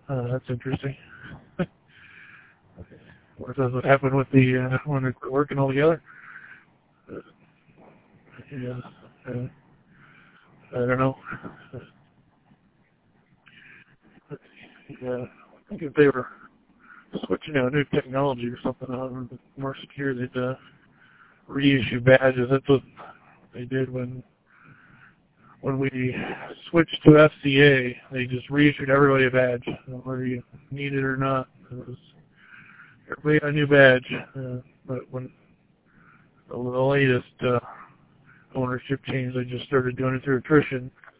That's interesting. Or does it happen with the when they're working all together? Yeah, I don't know. Yeah, I think if they were switching to a new technology or something, more secure, they'd reissue badges. That's what they did when we switched to FCA. They just reissued everybody a badge, whether you need it or not. It was everybody got a new badge. But when the latest ownership change, they just started doing it through attrition.